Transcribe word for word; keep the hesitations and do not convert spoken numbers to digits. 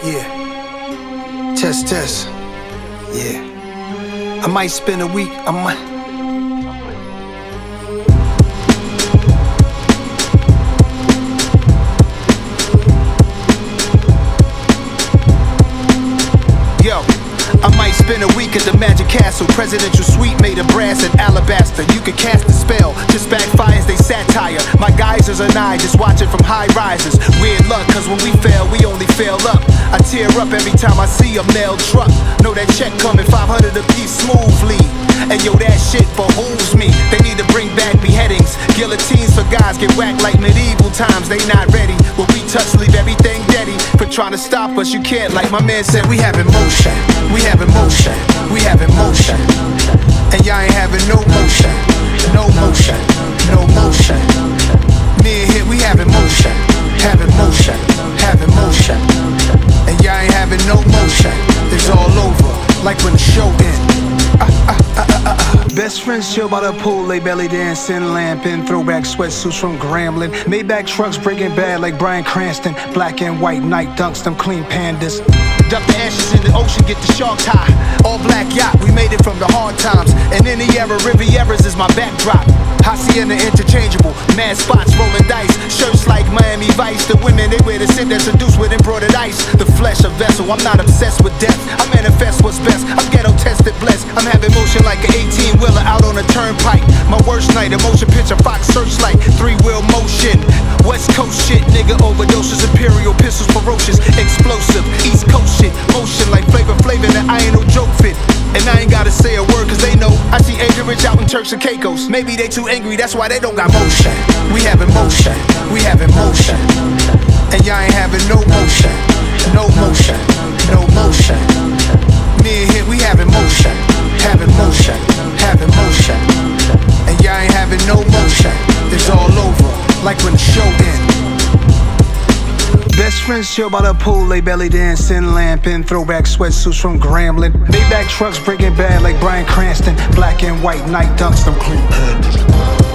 Yeah. Test, test. Yeah. I might spend a week. I might. Yo, I might spend a week at the Magic Castle. Presidential suite made of brass and alabaster. You could cast a spell, just backfires, they satire. My geysers and I just watch it from high rises. Weird luck, cause when we fail, we only fail up. I tear up every time I see a mail truck. Know that check coming, five hundred a piece smoothly. And yo, that shit behooves me. They need to bring back beheadings. Guillotines for guys get whacked like medieval times. They not ready. When we touch, leave everything deady. For trying to stop us, you can't. Like my man said, we have emotion. We have emotion. We have emotion. And y'all ain't having no motion. No motion. No motion. Me and here, we have emotion. Have emotion. Have emotion. And y'all ain't having no motion. It's all over. Like when the show ends. Uh, uh, uh, uh, uh. Best friends chill by the pool, lay belly dancing, lamping, throwback sweatsuits from Grambling, Maybach trucks breaking bad like Bryan Cranston, black and white night dunks, them clean pandas. Duck the ashes in the ocean, get the sharks high. All black yacht, we made it from the hard times. And in the era, Rivieras is my backdrop. Hacienda interchangeable, mad spots rolling dice. Shirts like Miami Vice, the women they wear to sit there seduced with embroidered ice. The flesh a vessel, I'm not obsessed with death. I manifest what's best, I'm ghetto tested blessed. I'm having motion like an eighteen wheeler out on a turnpike. My worst night, a motion picture, Fox searchlight, three wheel motion. West Coast shit, nigga overdoses, imperial pistols ferocious, explosive, East Coast shit, motion like Flavor Flav, that I ain't no joke fit. And I ain't gotta say a word cause they know I see Angel Rich out in Turks and Caicos. Maybe they too angry, that's why they don't got motion. We have emotion, we have emotion. And y'all ain't having no motion. No motion, no motion. Me and here, we have emotion. Have emotion, have emotion. And y'all ain't having no motion. It's all over, like when the show ends. Best friends chill by the pool, lay belly dancing, lamping, throwback sweatsuits from Grambling, Maybach trucks breaking bad like Bryan Cranston, black and white night dunks, them clean pandas.